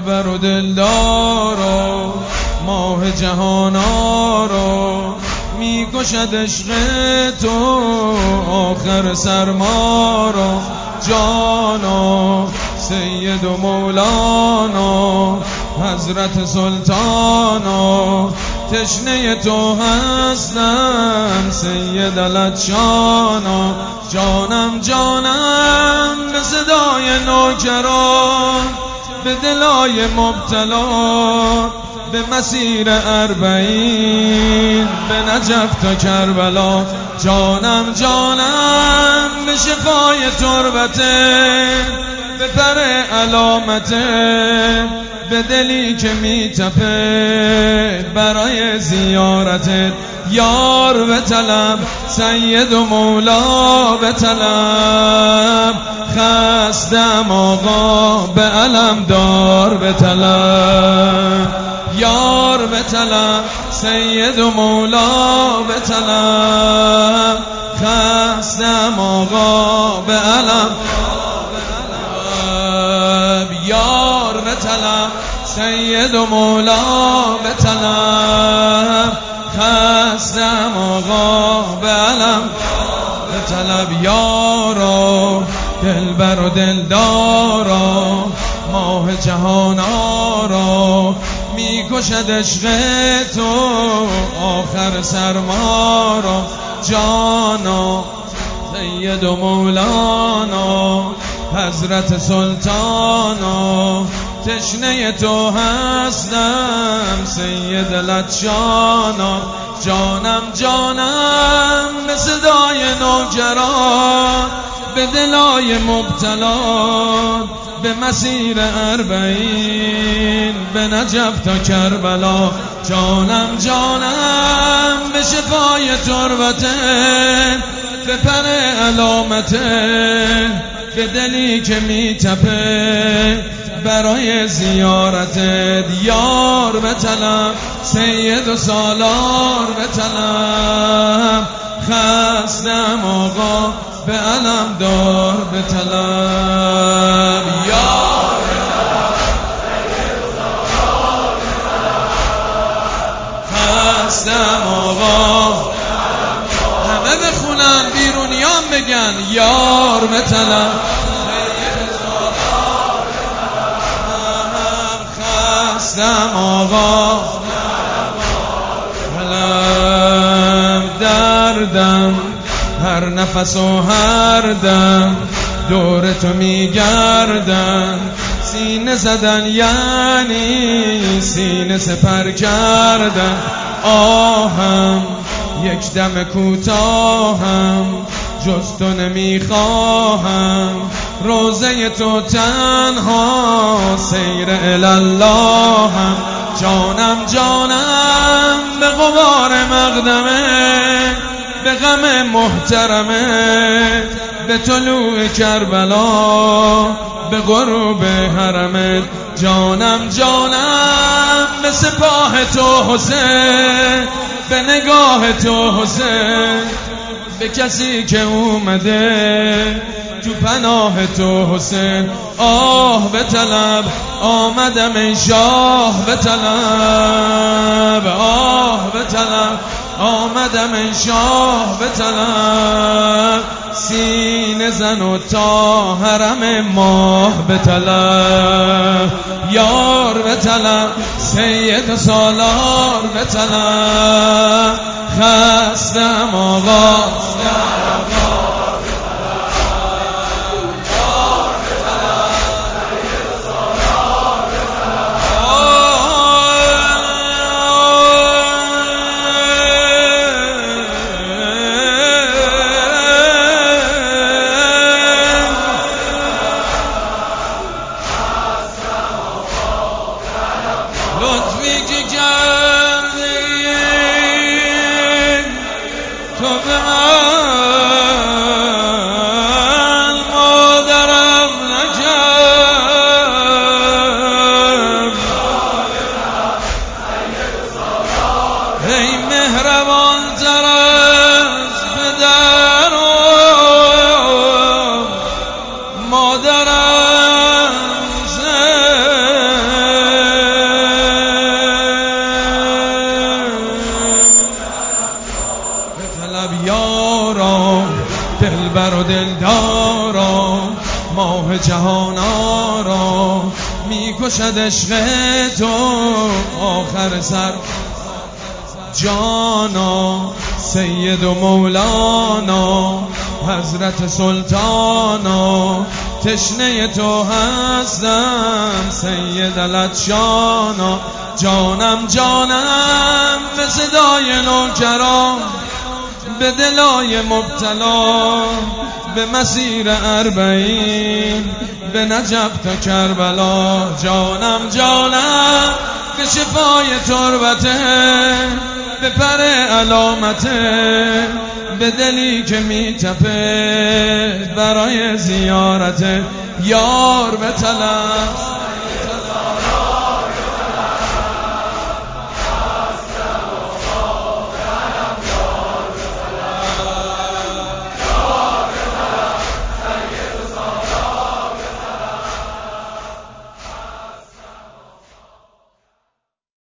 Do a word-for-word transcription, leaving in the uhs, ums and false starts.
دلبر و دلدارا ماه جهانارا میکشد عشق تو آخر سرمارا جانا سید و مولانا حضرت سلطانا تشنه تو هستم سید لطشانا جانم جانم به صدای نوکران به دلای مبتلا به مسیر اربعین به نجف تا کربلا جانم جانم به شفای تربته به پر علامته به دلی که میتپه برای زیارتت یار به طلب سید و مولا به طلب خستم آقا به علم دار به طلب یار به طلب سید و مولا به طلب خستم آقا به علم یار به طلب سید و مولا به طلب خستم آقا به علم به طلب یارا دلبر و دلدارا ماه جهانارا میکشد عشق تو آخر سرمارا جانا سید و مولانا حضرت سلطانا تشنه تو هستم سید لطشانا جانم جانم به صدای نوکران به دلای مبتلا به مسیر اربعین به نجف تا کربلا جانم جانم به شفای تربته به پر علامته به دلی که میتپه برای زیارتت یار به طلب سید و سالار به طلب خستم آقا به علم دار به طلب یار به طلب سید و سالار به طلب خستم آقا همه بخونن بیرونیان بگن یار به طلب خستم آقا علم دردم هر نفس و هر دم دور تو میگردم سینه زدن یعنی سینه سپر کردن آهم یک دم کوتاهم جز تو نمیخواهم روزه تو تنها سیر الاللهم جانم جانم به غبار مقدمه به غم محترمه به طلوع کربلا به غروب حرمت جانم جانم به سپاه تو حسین به نگاه تو حسین به کسی که اومده تو پناه تو حسین آه به طلب آمدم ای شاه به طلب آه به طلب آمدم ای شاه به طلب سینه زن و تا حرم ماه به طلب یار به طلب سید سالار به طلب خستم آقا لطفی که کردی تو به من مادرم نکرد ای مهربان تر از پدر و مادرم طلب یارا، دلبر و دلدارا، ماه جهان آرا، میکشد عشق تو آخر سر جانا. سید و مولانا حضرت سلطانا، تشنه تو هستم سید لطشانا. جانم جانم به صدای نوکران، به دلای مبتلا، به مسیر اربعین، به نجف تا کربلا. جانم جانم به شفای تربته، به پر علامته، به دلی که میتپه برای زیارت یار به طلب.